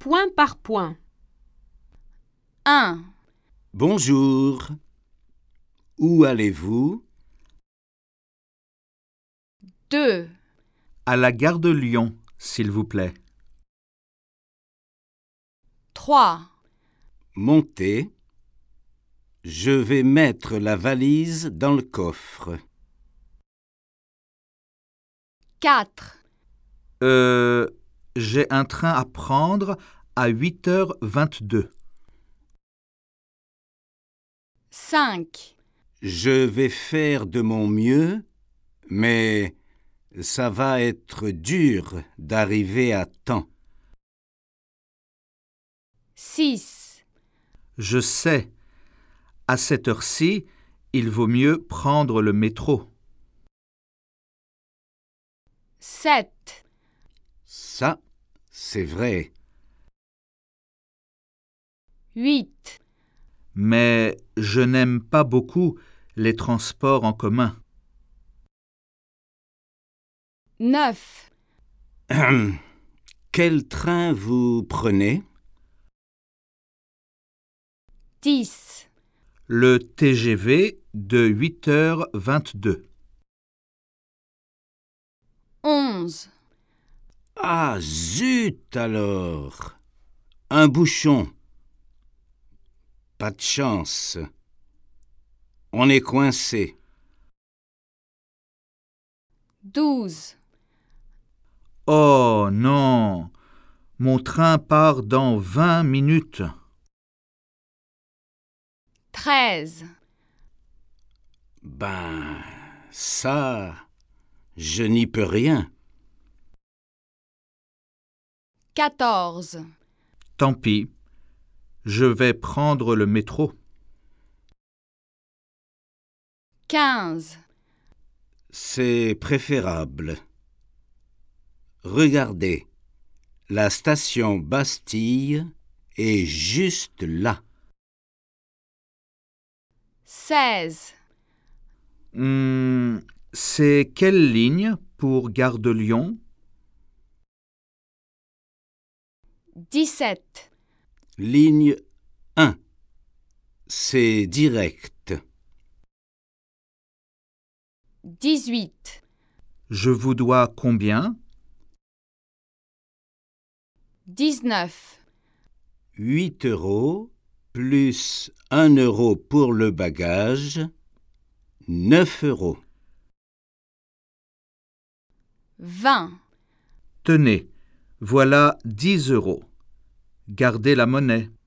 point par point. 1, Bonjour. Où allez-vous? 2, À la gare de Lyon, s'il vous plaît. 3, Montez. Je vais mettre la valise dans le coffre. 4, J'ai un train à prendre à 8h22. 5, Je vais faire de mon mieux, mais ça va être dur d'arriver à temps. 6, Je sais, à cette heure-ci, il vaut mieux prendre le métro. 7, Ça, c'est vrai. 8, Mais je n'aime pas beaucoup les transports en commun. 9, Quel train vous prenez? 10, Le TGV de 8h22. 11, Ah, zut alors! Un bouchon. Pas de chance. On est coincé. 12, Oh non, mon train part dans 20 minutes. 13, Ben, ça, je n'y peux rien. 14, Tant pis, je vais prendre le métro. 15, C'est préférable. Regardez, la station Bastille est juste là. 16, C'est quelle ligne pour Gare de Lyon? 17, Ligne 1. C'est direct. 18, Je vous dois combien? 19, 8 € plus 1 € pour le bagage, 9 €. 20, Tenez, voilà 10 €. Gardez la monnaie.